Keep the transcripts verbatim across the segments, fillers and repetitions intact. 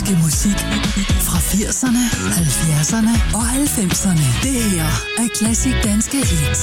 Det er musik fra firserne, halvfjerdserne og halvfemserne. Det her er Klassik Danske Hits.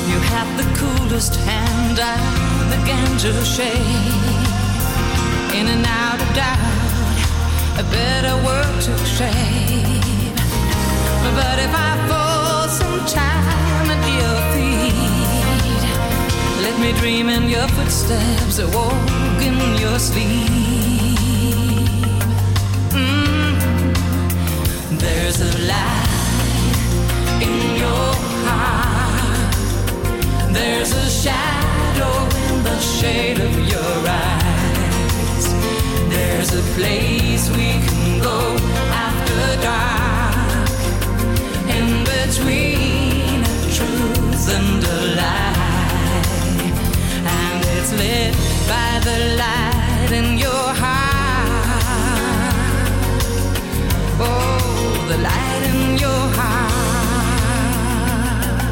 You had the coolest hand, I began to shake. In and out of doubt, a better word to shave. But if I fall sometime at your feet, let me dream in your footsteps, walk in your sleep. Mm. There's a light in your heart. There's a shadow in the shade of your eyes. There's a place we can go after dark, in between a truth and a lie. And it's lit by the light in your heart. Oh, the light in your heart.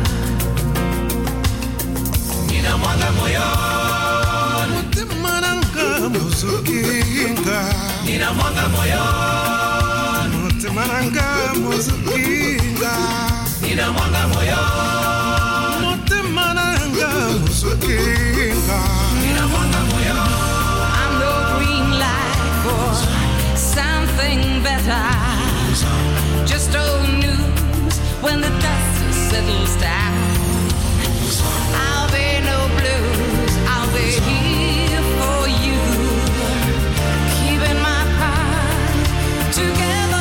Nina mwanga moyoni, mutima nanga muzukinga. Nina mwanga moyoni, mutima nanga muzukinga. Nina mwanga moyoni, mutima nanga muzukinga. Nina mwanga moyoni. I'm no green light for something better. Just old news when the dust settles down. I'll be no blues, I'll be here for you, keeping my heart together.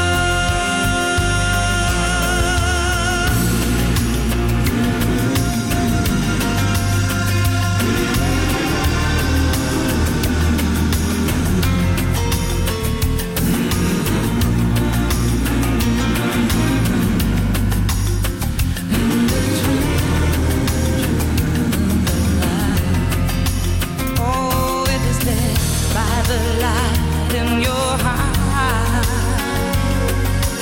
The light in your heart.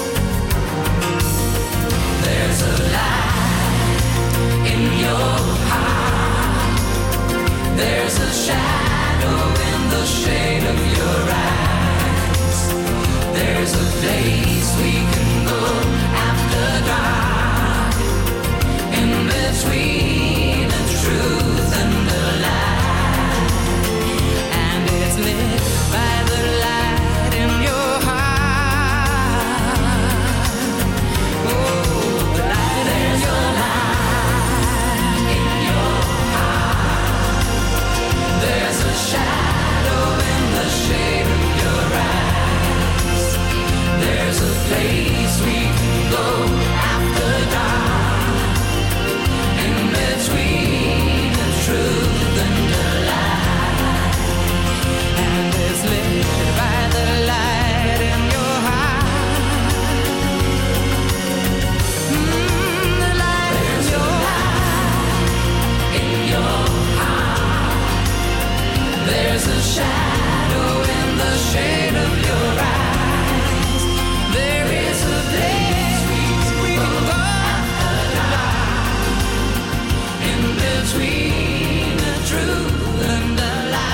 There's a light in your heart. There's a shadow in the shade of your eyes. There's a place we can go after dark, in between the truth and the lie. Lit by the light in your heart. Oh, the light in your light in your heart. There's a shadow in the shade of your eyes. There's a place we can go after dark, in between the truth and the lie. And it's lit by the light in your heart. Mm, the light in your heart. In your heart. There's a shadow in the shade of your eyes. There is a place we can go after dark, in between the truth and the lie.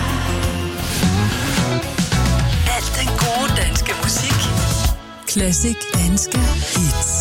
Classic danske hits.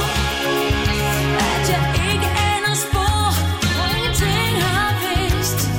At jeg ikke aner spor, og ingenting har vist.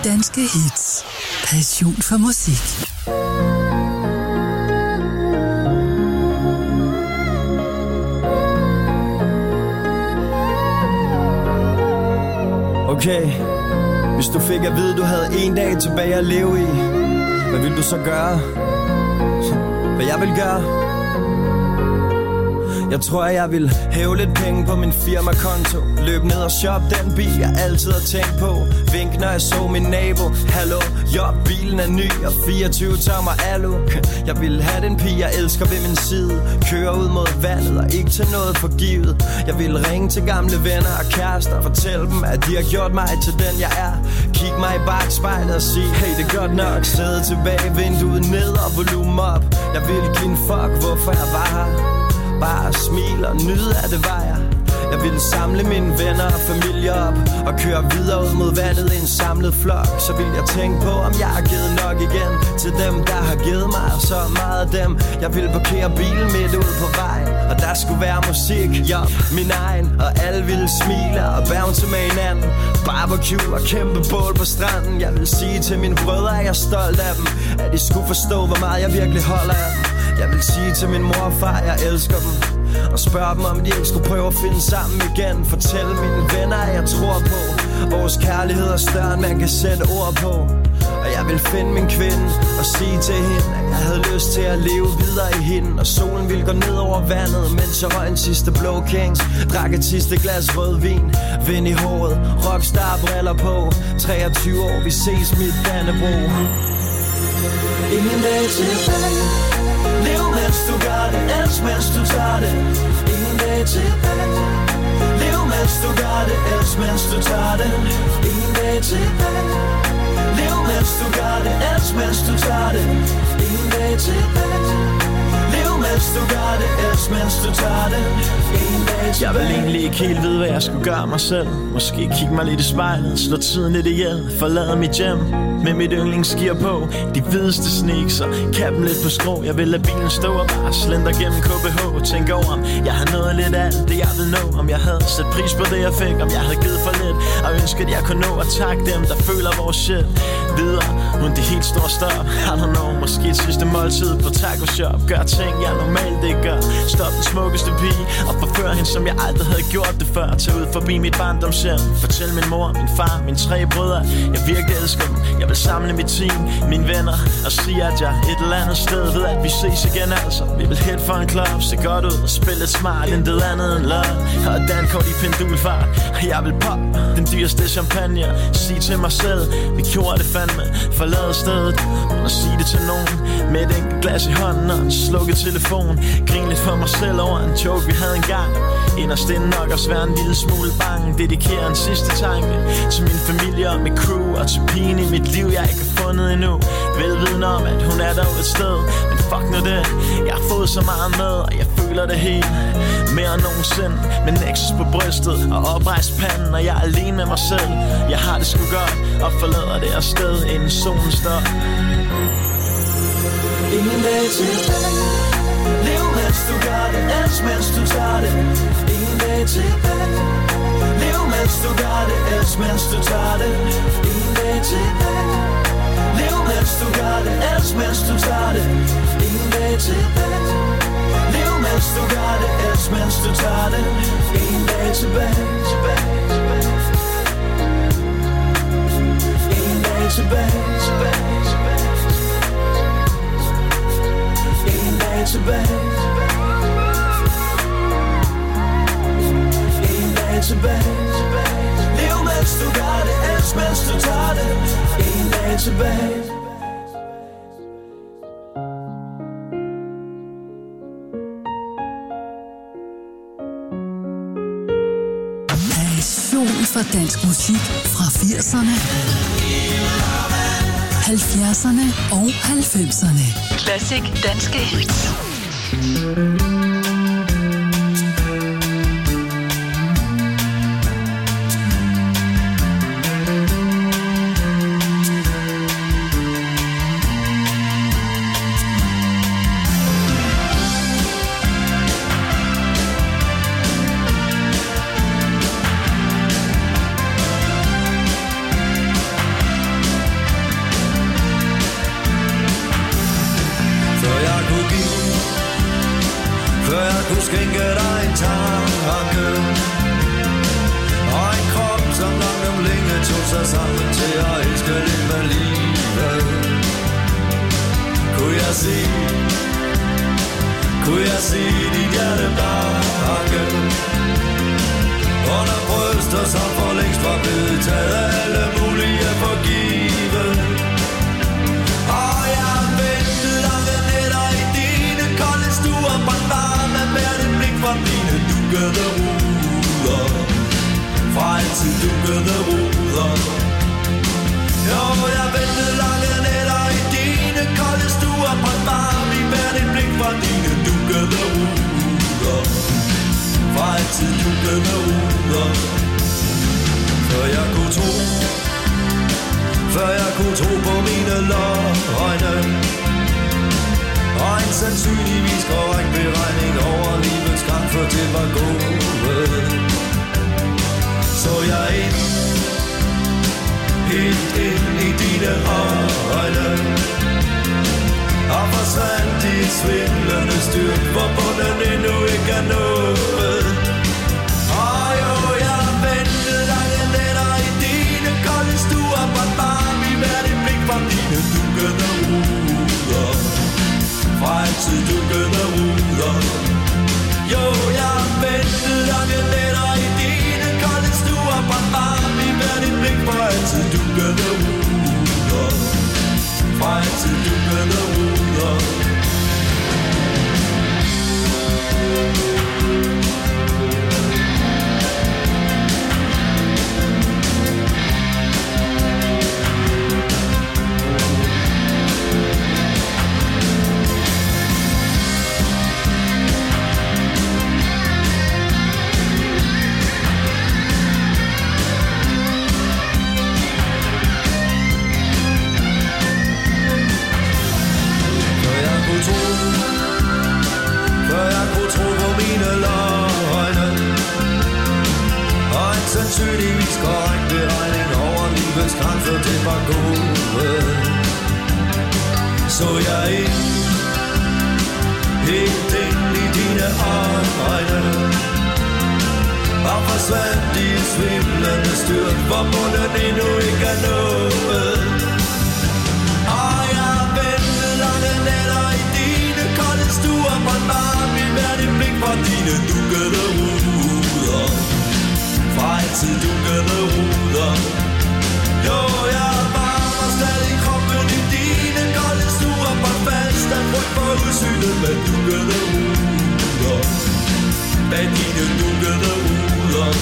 danske hits. Passion for musik. Okay, hvis du fik at vide, du havde en dag tilbage at leve i, hvad ville du så gøre? Hvad jeg vil gøre? Jeg tror, jeg vil hæve lidt penge på min firmakonto. Løb ned og shop den bil, jeg altid har tænkt på. Vink, når jeg så min nabo. Hallo, jo, bilen er ny og fireogtyve tommer alu. Jeg vil have den pige, jeg elsker ved min side. Køre ud mod vandet og ikke til noget forgivet. Jeg vil ringe til gamle venner og kærester og fortælle dem, at de har gjort mig til den, jeg er. Kig mig i bagspejlet og sige, hey, det er godt nok. Sæde tilbage, vinduet ned og volumen op. Jeg vil give en fuck, hvorfor jeg var her. Bare smil og nyde af det var jeg. Jeg ville samle mine venner og familie op og køre videre ud mod vandet i en samlet flok. Så vil jeg tænke på, om jeg har givet nok igen til dem, der har givet mig så meget af dem. Jeg ville parkere bilen midt ud på vejen, og der skulle være musik, ja, min egen. Og alle ville smile og bounce med hinanden. Barbecue og kæmpe bål på stranden. Jeg vil sige til mine brødre, at jeg er stolt af dem, at de skulle forstå, hvor meget jeg virkelig holder af dem. Jeg vil sige til min mor og far, jeg elsker dem, og spørge dem, om de ikke skulle prøve at finde sammen igen. Fortælle mine venner, at jeg tror på vores kærlighed er større, end man kan sætte ord på. Og jeg vil finde min kvinde og sige til hende, at jeg havde lyst til at leve videre i hende. Og solen ville gå ned over vandet, mens jeg røg en sidste Blå Kings. Drak et sidste glas rødvin, vind i håret, rockstar briller på. treogtyve år, vi ses mit Dannebro. Ingen dag tilbage. Lev mens du gør det, elsk mens du tager det. Ingen dag tilbage. Lev mens du gør det, elsk mens du tager det. Ingen dag tilbage. Lev mens du gør det, elsk mens du tager det. Ingen dag tilbage. Lev mens du gør det, elsk mens du tager det. Ingen dag tilbage. Jeg vil egentlig ikke helt vide, hvad jeg skulle gøre mig selv. Måske kigge mig lidt i spejlet, slå tiden lidt ihjel, forlade mit hjem med mit yndlingsgear på, de hvideste sneaks og kappen lidt på skrå. Jeg vil lade bilen stå og bare slender gennem K B H. Tænk over, om jeg har nået lidt af det, jeg vil nå. Om jeg havde sat pris på det, jeg fik, om jeg havde givet for lidt, og ønsket, jeg kunne nå at takke dem, der føler vores shit videre. Uden det helt store stop, I don't know. Måske et sidste måltid på taco shop. Gør ting, jeg normalt ikke gør. Stop den smukkeste pige og forfør hende, som jeg aldrig havde gjort det før. Tag ud forbi mit barndomshjem, fortæl min mor, min far, mine tre brødre, jeg virkelig elsker dem. Jeg vil samle mit team, mine venner, og sige, at jeg et eller andet sted ved, at vi ses igen altså. Vi vil hit for en club, se godt ud og spille lidt smart, intet andet end love. Og dankort i pendulfart, og jeg vil pop den dyreste champagne. Sige til mig selv, vi gjorde det fandme, forlade stedet uden at sige det til nogen. Med et enkelt glas i hånden og en slukket telefon. Grin lidt for mig selv over en joke, vi havde engang. Inderst inde nok også være en lille smule bange. Dedikerer en sidste tanke til min familie og mit crew, og til pigen i mit liv, jeg ikke har fundet endnu. Velviden om, at hun er derude et sted, men fuck nu det. Jeg har fået så meget med, og jeg føler det helt mere end nogensinde. Med Nexus på brystet og oprejst panden, og jeg er alene med mig selv. Jeg har det sgu godt, og forlader det her sted, inden solen står. Ingen dag tilbage. Lev mens du gør det, elsk mens du tager det. Ingen dag tilbage. Lev mens du gør det, elsk mens du tager det. Ingen dag tilbage. Lev mens du gør det, elsk mens du tager det. Ingen dag tilbage. Lev mens du gør det, elsk mens du tager det. Ingen dag tilbage. Ingen dag tilbage. Ingen dag tilbage. Ingen dag tilbage. Lev mens du gør det, elsk mens du tager det. Ingen dag tilbage. Passion for dansk musik fra firserne, halvfjerdserne og halvfemserne. Classic danske hits. kunne skænke dig en tanke, og en krop, som langt om længe tog sig sammen til at elske lidt med livet. Kunne jeg se, kunne jeg se dit hjerte banke under bryster, som for længst var blevet taget alle mulige for givet. Og jeg ventede lange nætter i dine kolde stuer, bare med hvert et blik fra dine dukkede ruder, fra altid dukkede ruder. Jo, jeg ventede lange nætter i dine kolde stuer, bare med hvert et blik fra dine dukkede ruder, fra altid dukkede ruder. Før jeg kunne tro, før jeg kunne tro på mine løgne, og en sandsynligvis korrekt beregning over livets gang, for det var gået. Så jeg ind, helt ind i dine øjne, og forsvandt i et svimlende styrt, hvor bunden endnu ikke er nået. Og jo, jeg ventede lange nætter i dine kolde stuer, bare vi hvert et blik fra dine dukkede ruder, fra altid dukkede ruder. Jo, jeg ventede lange nætter i dine kolde stuer, bare vi hvert et blik fra altid dukkede ruder, fra altid dukkede ruder. Sandsynligvis korrekt beregning over livets grænser, det var gået. Så jeg ind, helt ind i dine øjne, og forsvandt i et svimlende styrt, hvor bunden endnu ikke er nået. Og jeg ventede lange nætter i dine kolde stuer, bare vi hvert et blik fra dine dukkede ruder, fra altid dukkede ruder. Jo, jeg varmer stadig kroppen i dine kolde stuer, bare fast af frygt for udsynet med dukkede ruder, bag dine dukkede ruder.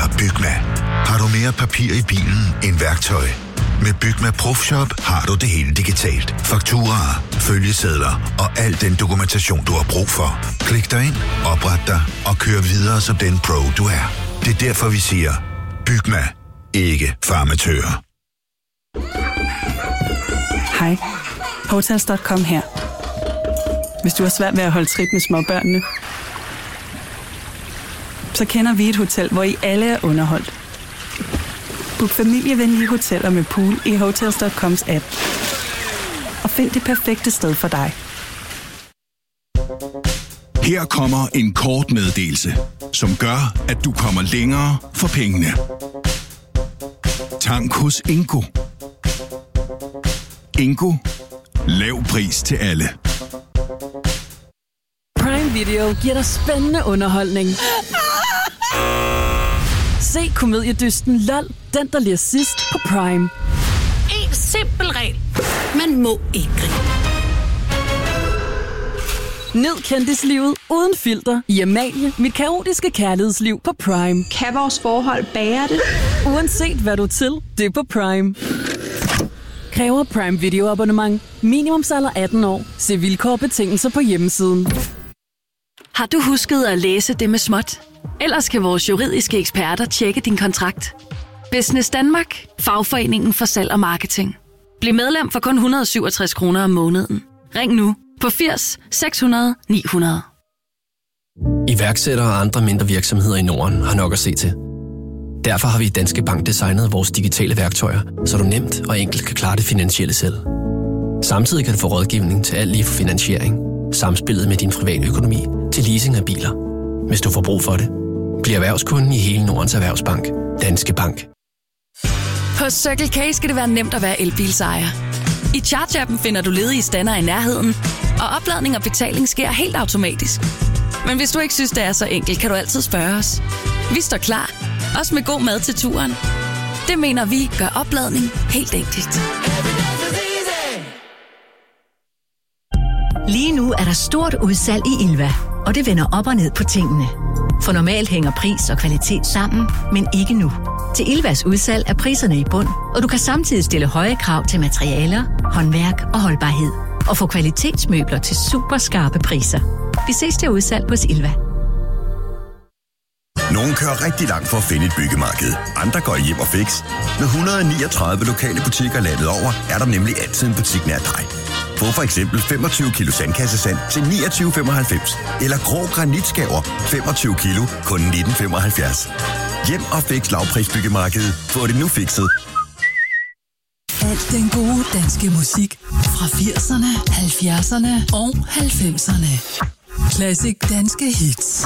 præsenterer Bygma. Har du mere papir i bilen end værktøj? Med Bygma Profshop har du det hele digitalt. Fakturaer, følgesedler og al den dokumentation, du har brug for. Klik dig ind, opret dig og kør videre som den pro, du er. Det er derfor, vi siger, Bygma, ikke farmatører. Hej, Hotels punktum com her. Hvis du har svært ved at holde trit med småbørnene, så kender vi et hotel, hvor I alle er underholdt. Book familievenlige hoteller med pool i Hotels punktum coms app. Og find det perfekte sted for dig. Her kommer en kort meddelelse, som gør, at du kommer længere for pengene. Tank hos Ingo. Ingo. Lav pris til alle. Prime Video giver dig spændende underholdning. Se komediedysten L O L, den der ler sidst på Prime. En simpel regel. Man må ikke grine. Nyd kendislivet uden filter i Amalie, mit kaotiske kærlighedsliv på Prime. Kan vores forhold bære det? Uanset hvad du er til, det er på Prime. Kræver Prime Video abonnement. Minimumsalder atten år. Se vilkår og betingelser på hjemmesiden. Har du husket at læse det med småt? Ellers kan vores juridiske eksperter tjekke din kontrakt. Business Danmark. Fagforeningen for salg og marketing. Bliv medlem for kun et hundrede og syvogtres kroner om måneden. Ring nu på firs seks hundrede ni hundrede. Iværksættere og andre mindre virksomheder i Norden har nok at se til. Derfor har vi i Danske Bank designet vores digitale værktøjer, så du nemt og enkelt kan klare det finansielle selv. Samtidig kan du få rådgivning til alt lige fra finansiering, samspillet med din private økonomi til leasing af biler. Hvis du får brug for det, bliv erhvervskunden i hele Nordens Erhvervsbank. Danske Bank. Hos Circle K skal det være nemt at være elbilsejer. I Charge-appen finder du ledige stander i nærheden, og opladning og betaling sker helt automatisk. Men hvis du ikke synes, det er så enkelt, kan du altid spørge os. Vi står klar, også med god mad til turen. Det mener vi gør opladning helt enkelt. Lige nu er der stort udsalg i Ilva, og det vender op og ned på tingene. For normalt hænger pris og kvalitet sammen, men ikke nu. Til Ilvas udsalg er priserne i bund, og du kan samtidig stille høje krav til materialer, håndværk og holdbarhed. Og få kvalitetsmøbler til super skarpe priser. Vi ses til udsalg hos Ilva. Nogle kører rigtig langt for at finde et byggemarked. Andre går hjem og fix. Med et hundrede og niogtredive lokale butikker landet over, er der nemlig altid en butik nær dig. Få for eksempel femogtyve kilo sandkassesand til niogtyve femoghalvfems. Eller grå granitskaver femogtyve kilo kun nitten femoghalvfjerds. Hjem og fix lavprisbyggemarkedet. Få det nu fikset. Alt den gode danske musik fra firserne, halvfjerdserne og halvfemserne. Classic danske hits.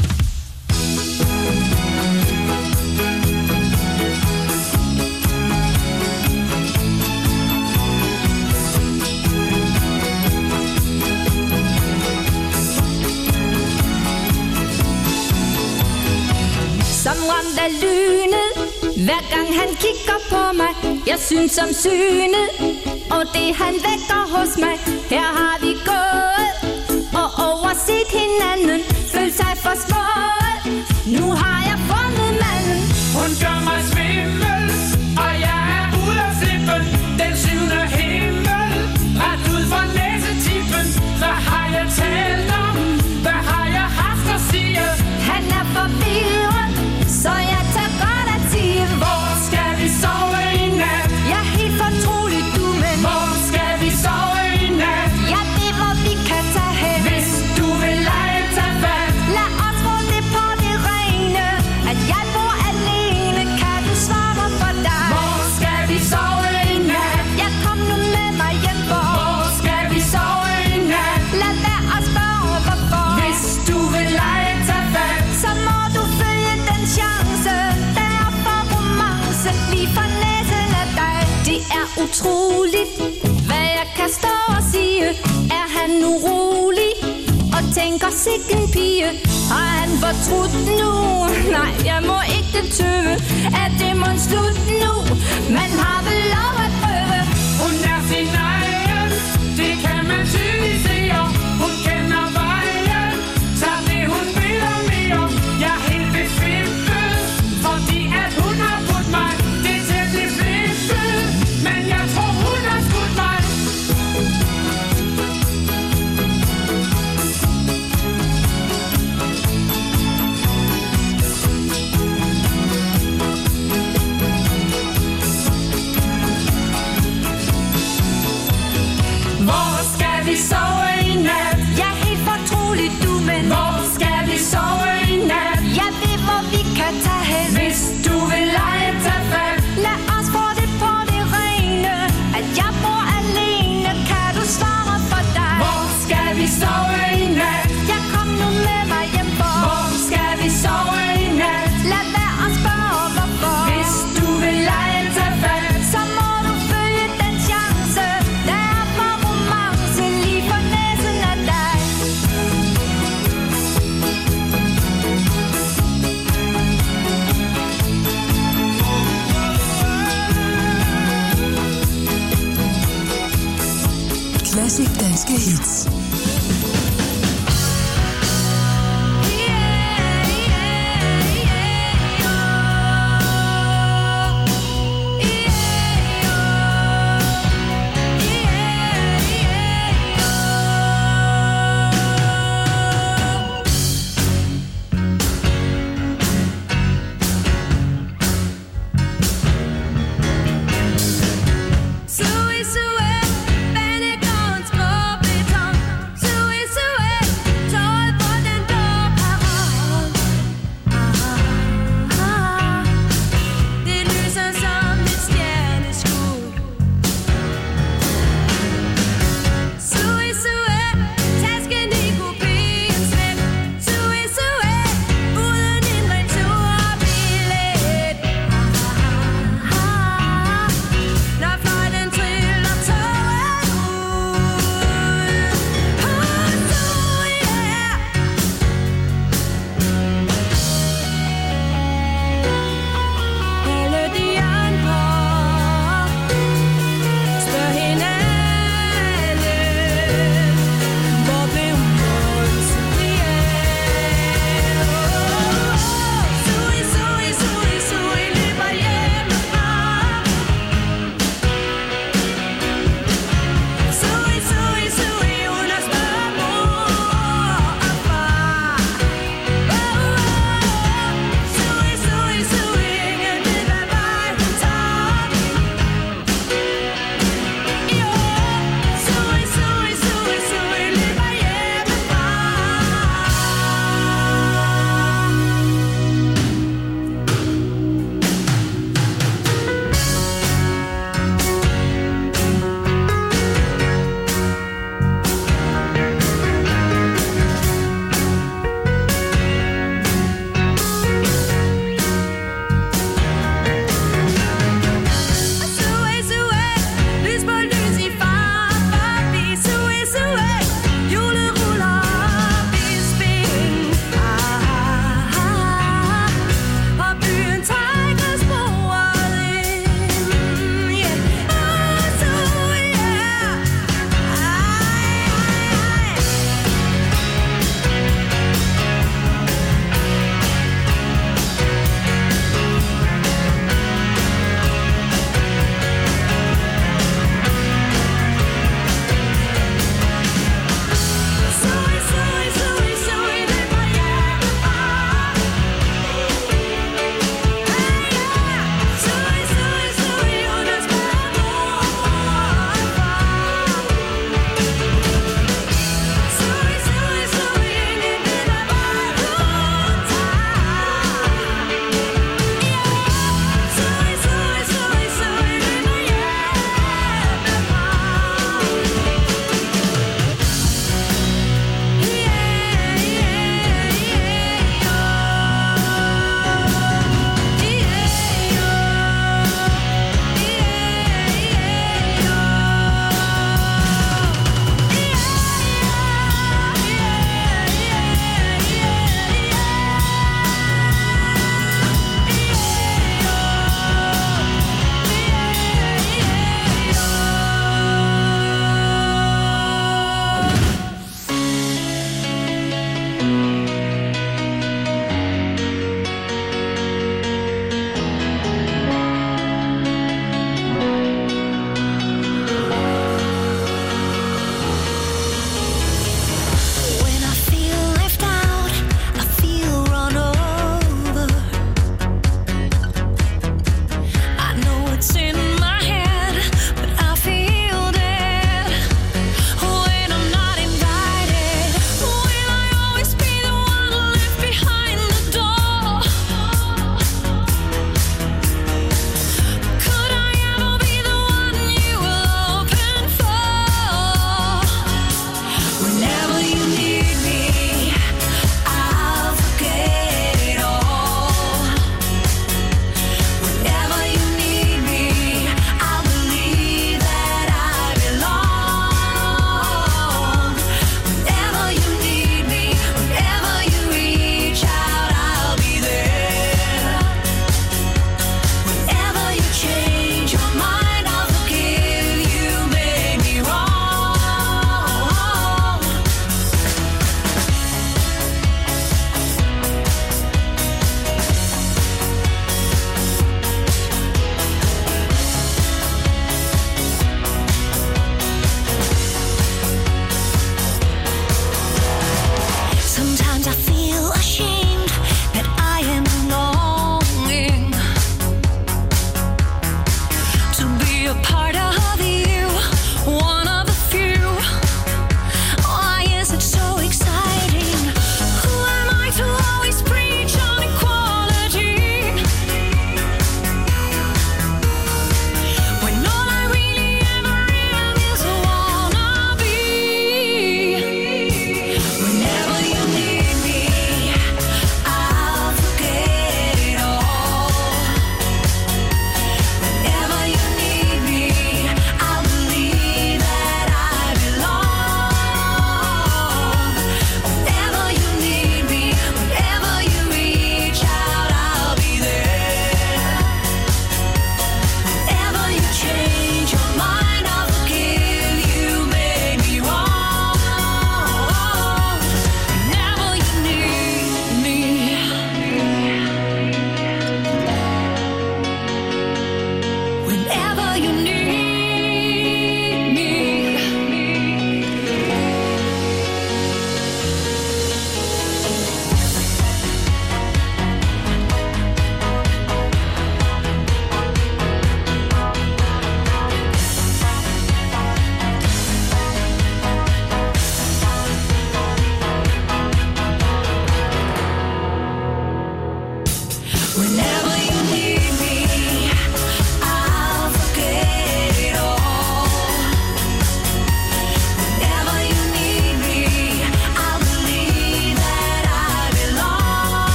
Som ramt af lynet, hver gang han kigger på mig. Jeg synes som synet, og det han vækker hos mig. Her har vi gået og overset hinanden. Følt sig for smået, nu har jeg fundet manden. Hun gør mig svimmel, og jeg er ude af flippen. Den syvende himmel, ret ud fra næsetippen. Hvad har jeg talt om? Hvad har jeg haft at sige? Han er forvirret, så jeg tager godt at sige. Hvor skal vi sove i nat? Jeg er helt fortroligt, du, men hvor skal vi sove i nat? Ja, det hvor vi kan tage hen. Hvis du vil lege, tag fat. Lad os få det på det rene, at jeg bor alene. Kan du svare for dig? Hvor skal vi sove i nat? Jeg kom nu med mig hjem, hvor Hvor skal vi sove i nat? Lad være at spørge hvorfor. Hvis du vil lege, tag fat. Så må du følge den chance, der er for romance. Lige for næsen af dig. Det er utroligt, hvad jeg kan stå og sige. Er han urolig og tænker sikken pige? Har han fortrudt nu? Nej, jeg må ikke tøve. Er det må slut nu? Man har vel lov at prøve. Hun er sin egen, det kan man tydeligt se. Hun kender vejen, tager det hun vil og mere. Jeg er helt befippet, for Hvor skal vi sove i nat? Ja, helt fortroligt du, men hvor skal vi sove i nat? Jeg ved, hvor vi kan tage hen. Hvis du vil lege, tag fat. Lad os få det på det rene, at jeg bor alene. Kan du svare for dig? Hvor skal vi sove i nat? Jeg kom nu med mig hjem for. Hvor skal vi sove i nat? Lad være at spørge hvorfor. Hvis du vil lege, tag fat. Så må du følge den chance. Der er for romance lige for næsen af dig. Klassisk danske hits. Sui, sui, banegårdens små beton. Sui,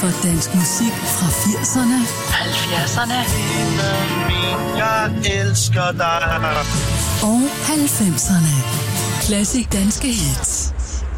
for dansk musik fra firserne, halvfjerdserne jeg elsker dig og halvfemserne. Klassisk danske hits.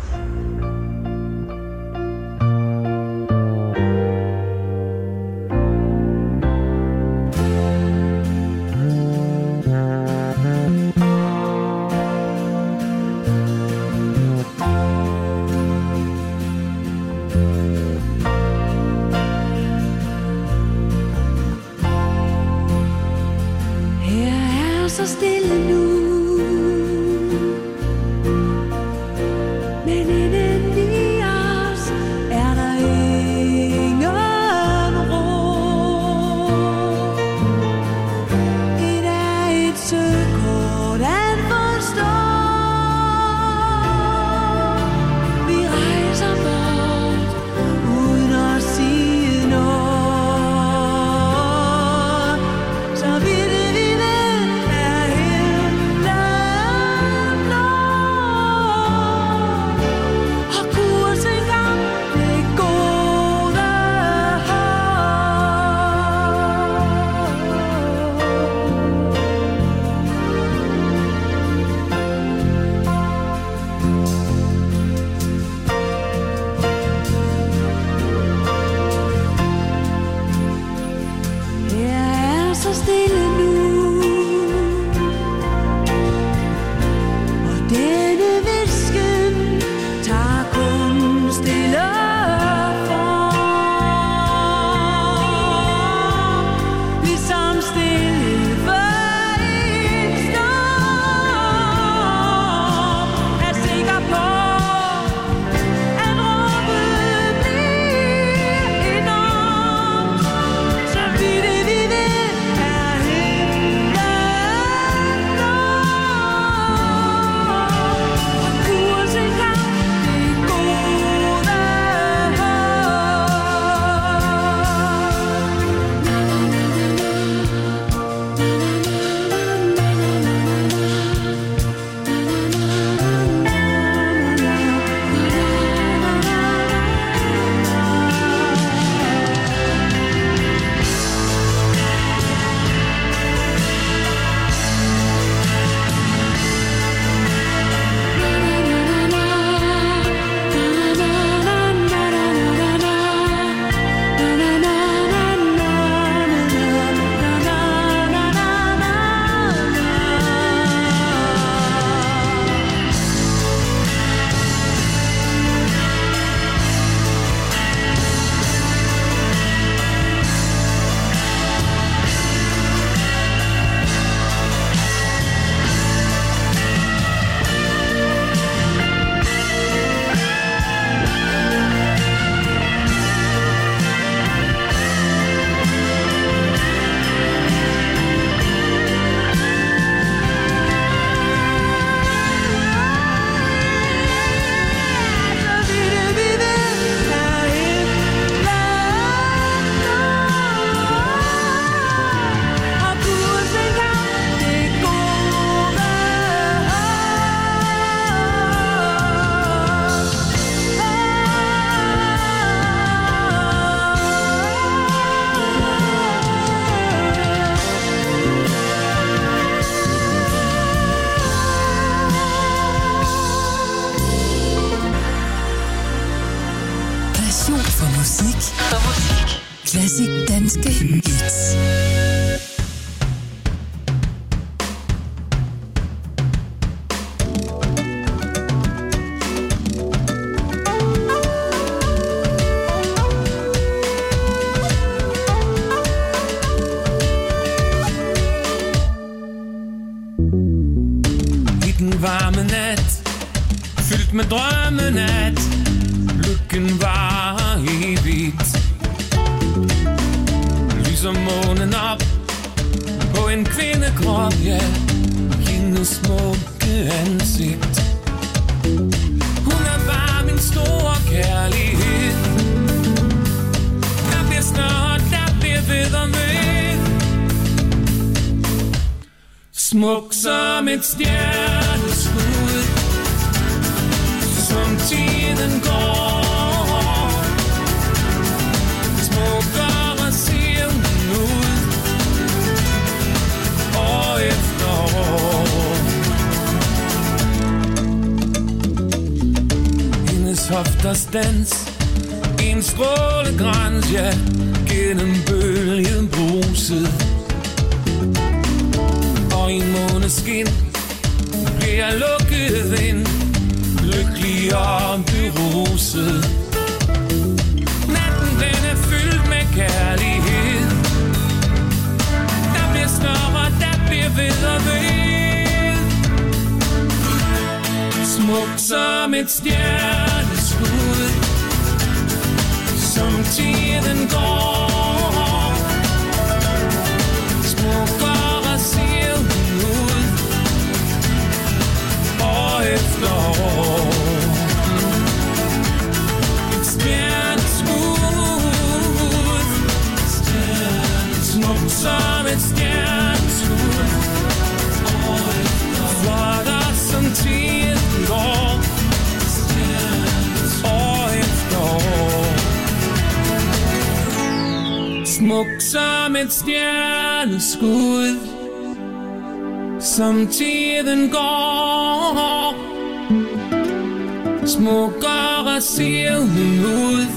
Klassisk danske hits. I den varme nat, fyldt med drømmen at lykken var evigt. Lyser månen op på en kvindekrop, ja, hendes smukke ansigt. Hun er bare min store kærlighed. Der bliver snart, der bliver ved og ved. Smuk som et stjerneskud, som tiden går. helikopters dans. En strålegrans, ja, gennem bølgen bruset. Og i måneskin bliver jeg lukket ind, lykkelig og beruset. Natten den er fyldt med kærlighed. Der bliver større, der bliver ved og ved. Smukt som et stjerneskud, som tiden går. Smukkere ser hun ud, år efter år. Et stjerneskud, smukt som et stjerneskud, flottere som tiden går, år efter år. Smuk som et stjerneskud, som tiden går. Smukkere ser hun ud,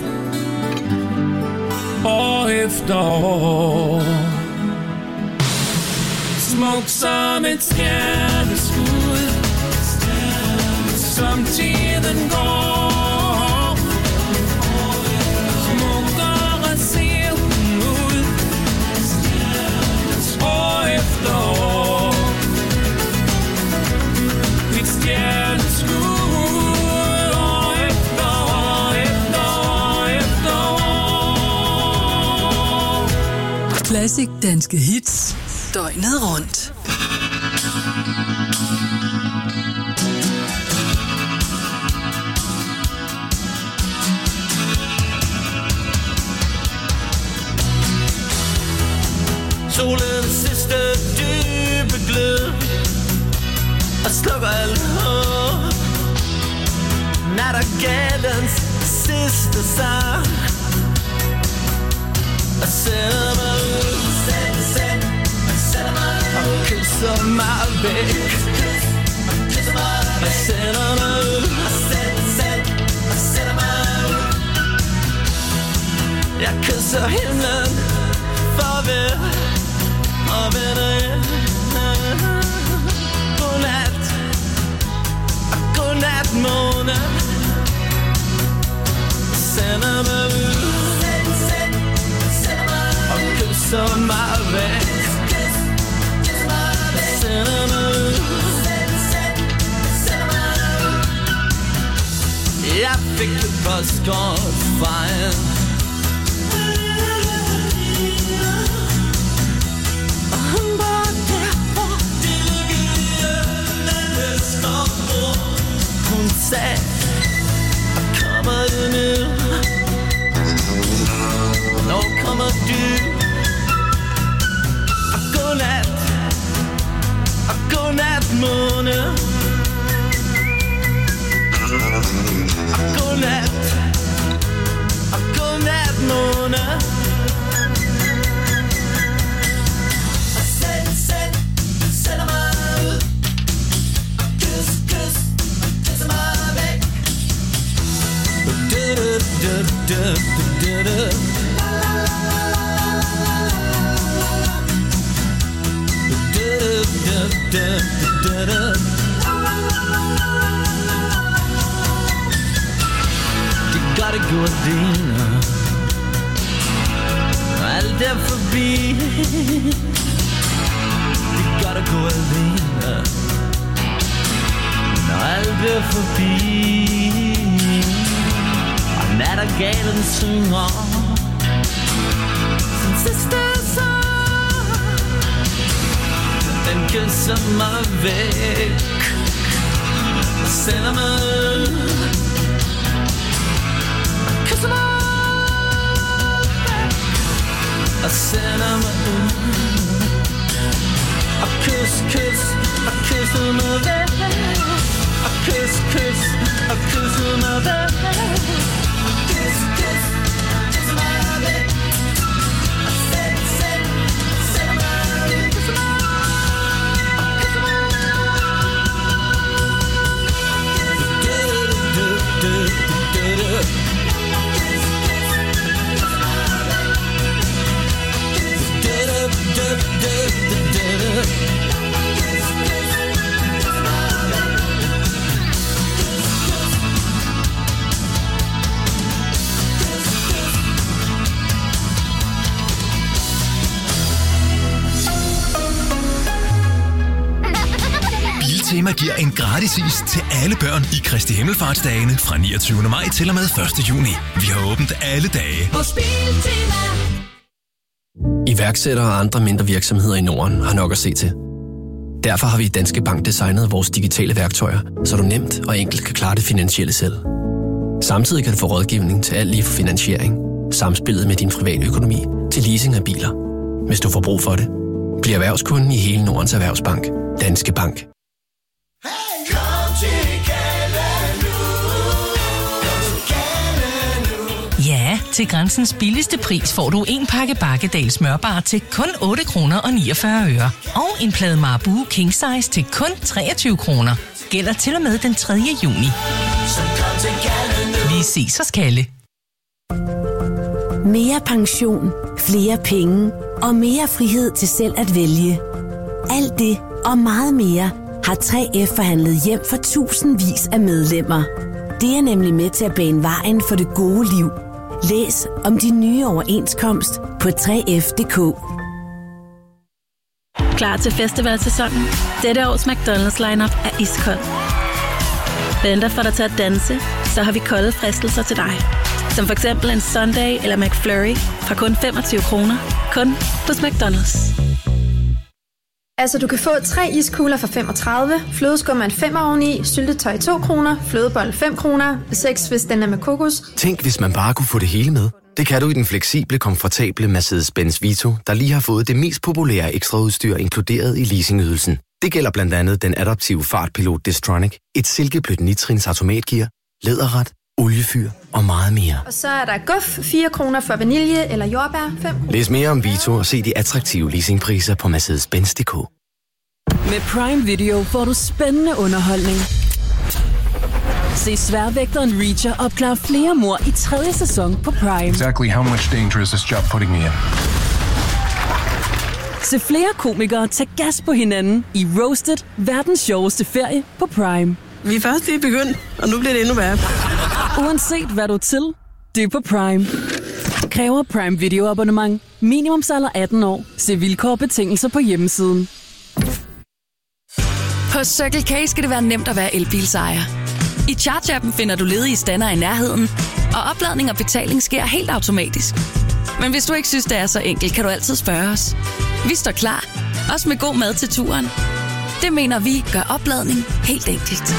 år efter år. Smuk som et stjerneskud, som tiden går. Smukkere ser hun ud, år efter år. Et stjerneskud, år efter år, efter år, efter år. Classic danske hits, døgnet rundt. Solens sidste dybe glød og slukker alt håb. Nattergalens sidste sang og sætter mig ud, sætter mig ud og kysser mig væk. Og sætter mig ud, og sætter mig ud. Jeg kysser himlen farvel og vender hjem. Godnat og godnat måne. Sender mig ud og kysser mig væk. Sender mig ud. Jeg fik et postkort fra en. Hun sagde, kommer du nu? Når kommer du? Og godnat, og godnat måne. Og godnat, og godnat måne. Og sæt, sæt, sætter mig ud. Kys, kys, kysser mig væk. Du, du, du, du, du, du. Du, du, du, du, du. De godt gardiner, alt er forbi. De godt gå alene, når alt er forbi. Og nattergalen synger sin sidste sang. Den kysser mig væk og sender mig ud. Og kysser mig væk og sender mig ud. Og kys, kys, og kysser mig væk. Og kys, kys, og kysser mig væk. Kys, kys, kysser mig væk. Og sæt, sæt, sætter mig ud. Kysser mig, kysser mig. Du, du, du, du, du, Biltema giver en gratis is til alle børn i Kristi Himmelfartsdagene fra niogtyvende maj til og med første juni. Vi har åbent alle dage. Hos Biltema. Iværksættere og andre mindre virksomheder i Norden har nok at se til. Derfor har vi i Danske Bank designet vores digitale værktøjer, så du nemt og enkelt kan klare det finansielle selv. Samtidig kan du få rådgivning til alt lige fra finansiering, samspillet med din private økonomi til leasing af biler. Hvis du får brug for det, bliv erhvervskunden i hele Nordens Erhvervsbank. Danske Bank. Ja, til Grænsens billigste pris får du en pakke Bakkedal smørbar til kun otte kroner og niogfyrre øre. Og en plade Marabou King Size til kun treogtyve kroner. Gælder til og med den tredje juni. Vi ses hos Kalle. Mere pension, flere penge og mere frihed til selv at vælge. Alt det og meget mere har tre F forhandlet hjem for tusindvis af medlemmer. Det er nemlig med til at bane vejen for det gode liv. Læs om de nye overenskomst på tre F punktum d k. Klar til festivalsæsonen? Dette års McDonald's lineup er iskold. Venter for dig til at danse, så har vi kolde fristelser til dig. Som for eksempel en Sunday eller McFlurry fra kun femogtyve kroner. Kun hos McDonald's. Altså, du kan få tre iskugler for femogtredive, flødeskum en femmer oveni, syltetøj to kroner, flødebold fem kroner, seks hvis den er med kokos. Tænk, hvis man bare kunne få det hele med. Det kan du i den fleksible, komfortable Mercedes-Benz Vito, der lige har fået det mest populære ekstraudstyr inkluderet i leasingydelsen. Det gælder blandt andet den adaptive fartpilot Distronic, et silkeblødt nitrins automatgear, læderret, oliefyr og meget mere. Og så er der guf, fire kroner for vanilje eller jordbær, fem. Læs mere om Vito og se de attraktive leasingpriser på Mercedes Benz punktum d k. Med Prime Video får du spændende underholdning. Se sværvægteren Reacher opklare flere mord i tredje sæson på Prime. Exactly how much danger is this job putting me in? Se flere komikere tage gas på hinanden i Roasted, verdens sjoveste ferie på Prime. Vi er først lige begyndt, og nu bliver det endnu værre. Uanset hvad du er til, det er på Prime. Kræver Prime Video abonnement. Minimumsalder atten år. Se vilkår og betingelser på hjemmesiden. Hos Circle K skal det være nemt at være elbilsejer. I Charge-appen finder du ledige stander i nærheden, og opladning og betaling sker helt automatisk. Men hvis du ikke synes, det er så enkelt, kan du altid spørge os. Vi står klar, også med god mad til turen. Det mener vi gør opladning helt enkelt.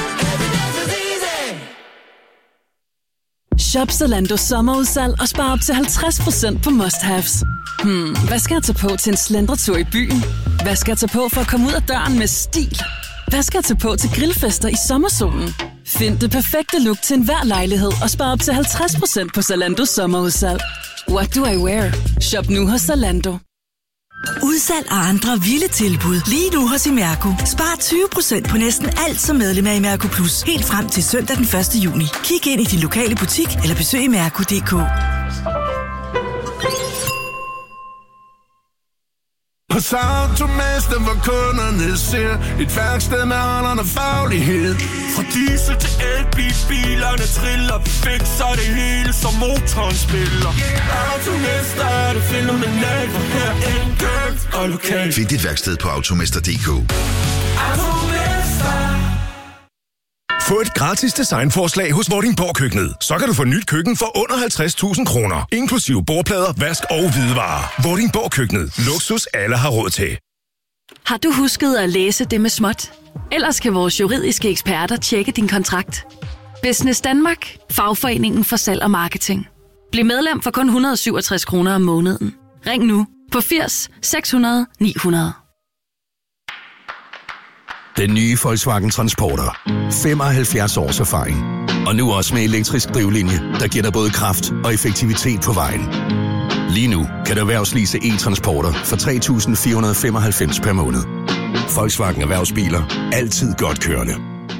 Shop Zalando sommerudsalg og spar op til halvtreds procent på must-haves. Hmm, hvad skal jeg tage på til en slendretur i byen? Hvad skal jeg tage på for at komme ud af døren med stil? Hvad skal jeg tage på til grillfester i sommersolen? Find det perfekte look til enhver lejlighed og spar op til halvtreds procent på Zalando sommerudsalg. What do I wear? Shop nu hos Zalando. Udsalg og andre vilde tilbud. Lige nu hos Imerco. Spar tyve procent på næsten alt som medlem af Imerco Plus. Helt frem til søndag den første juni. Kig ind i din lokale butik eller besøg imerco punktum d k. Hos Automester, hvor kunderne ser et værksted med holderne faglighed. Fra diesel til elbil, bilerne triller perfekt, så det hele som motoren spiller. Automester er det fænomenalt, for her enkelt og lokalt. Find dit værksted på automester punktum d k. Få et gratis designforslag hos Vordingborg Køkkenet. Så kan du få nyt køkken for under halvtreds tusind kroner. Inklusive bordplader, vask og hvidevarer. Vordingborg Køkkenet. Luksus alle har råd til. Har du husket at læse det med småt? Ellers kan vores juridiske eksperter tjekke din kontrakt. Business Danmark. Fagforeningen for salg og marketing. Bliv medlem for kun et hundrede og syvogtres kroner om måneden. Ring nu på firs seks hundrede ni hundrede. Den nye Volkswagen Transporter. femoghalvfjerds års erfaring. Og nu også med elektrisk drivlinje, der giver dig både kraft og effektivitet på vejen. Lige nu kan du erhvervslease e-transporter for tre tusind fire hundrede femoghalvfems per måned. Volkswagen Erhvervsbiler. Altid godt kørende.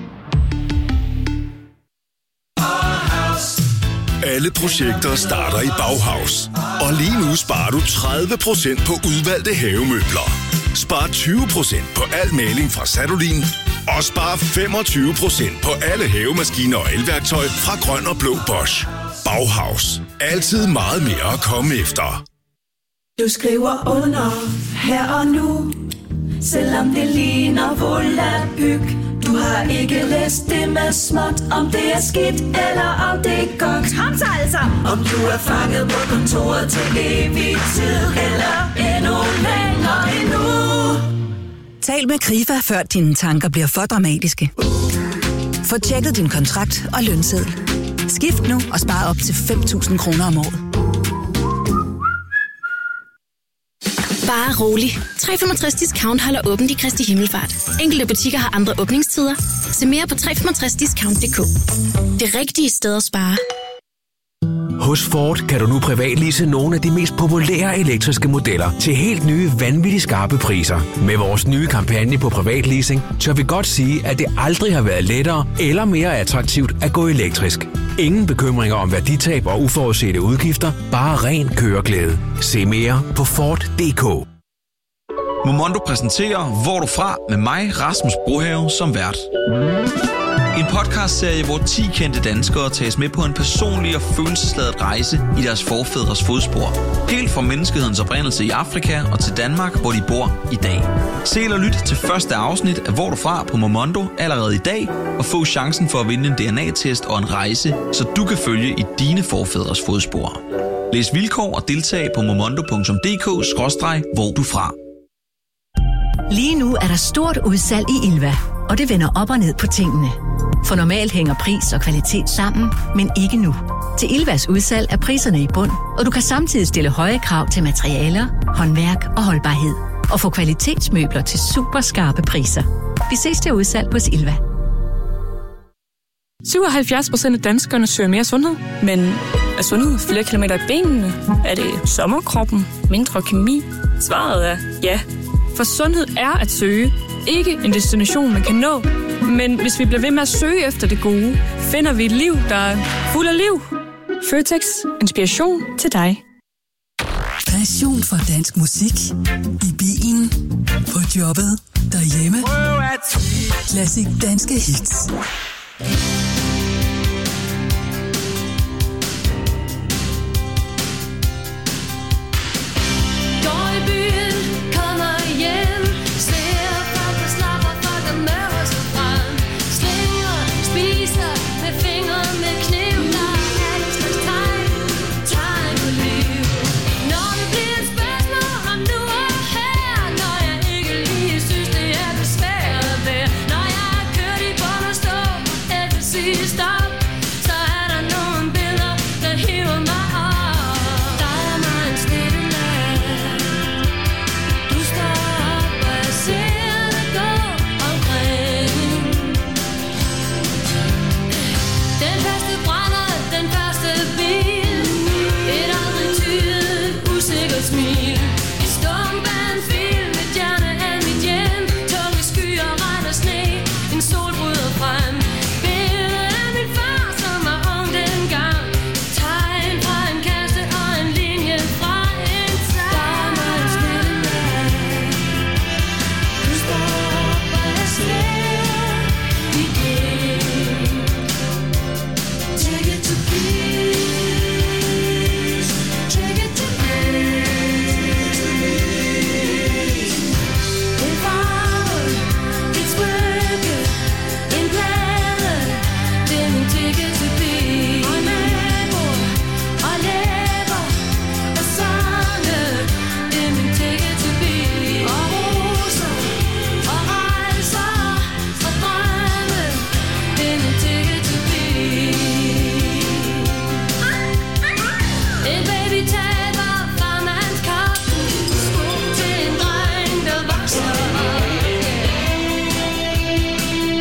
Alle projekter starter i Bauhaus. Og lige nu sparer du tredive procent på udvalgte havemøbler. Spar tyve procent på al maling fra Sadolin. Og spar femogtyve procent på alle havemaskiner og elværktøj fra Grøn og Blå Bosch. Bauhaus. Altid meget mere at komme efter. Du skriver under her og nu, selvom det ligner volapyk. Du har ikke læst det med småt, om det er skidt eller om det er godt. Kom så altså! Om du er fanget på kontoret til evig tid, eller endnu længere endnu. Tal med Krifa, før dine tanker bliver for dramatiske. Få tjekket din kontrakt og lønseddel. Skift nu og spar op til fem tusind kroner om året. Bare rolig. tre komma femogtres Discount holder åbent i Kristi Himmelfart. Enkelte butikker har andre åbningstider. Se mere på tre komma femogtres discount punktum d k. Det rigtige sted at spare. Hos Ford kan du nu privatlease nogle af de mest populære elektriske modeller til helt nye, vanvittigt skarpe priser. Med vores nye kampagne på privatleasing, tør vi godt sige, at det aldrig har været lettere eller mere attraktivt at gå elektrisk. Ingen bekymringer om værditab og uforudsete udgifter, bare ren køreglæde. Se mere på Ford punktum d k. Momondo præsenterer Hvor er du fra? Med mig, Rasmus Brohave, som vært. En podcastserie, hvor ti kendte danskere tages med på en personlig og følelsesladet rejse i deres forfædres fodspor. Helt fra menneskehedens oprindelse i Afrika og til Danmark, hvor de bor i dag. Se eller lyt til første afsnit af Hvor er du fra? På Momondo allerede i dag, og få chancen for at vinde en D N A-test og en rejse, så du kan følge i dine forfædres fodspor. Læs vilkår og deltag på momondo punktum d k skråstreg hvor du fra. Lige nu er der stort udsalg i Ilva, og det vender op og ned på tingene. For normalt hænger pris og kvalitet sammen, men ikke nu. Til Ilvas udsalg er priserne i bund, og du kan samtidig stille høje krav til materialer, håndværk og holdbarhed. Og få kvalitetsmøbler til super skarpe priser. Vi ses til udsalg hos Ilva. syvoghalvfjerds procent af danskerne søger mere sundhed. Men er sundhed flere kilometer i benene? Er det sommerkroppen? Mindre kemi? Svaret er ja. For sundhed er at søge. Ikke en destination, man kan nå. Men hvis vi bliver ved med at søge efter det gode, finder vi et liv, der er fuld af liv. Føtex. Inspiration til dig. Passion for dansk musik. I bilen. På jobbet. Derhjemme. Klassik danske hits.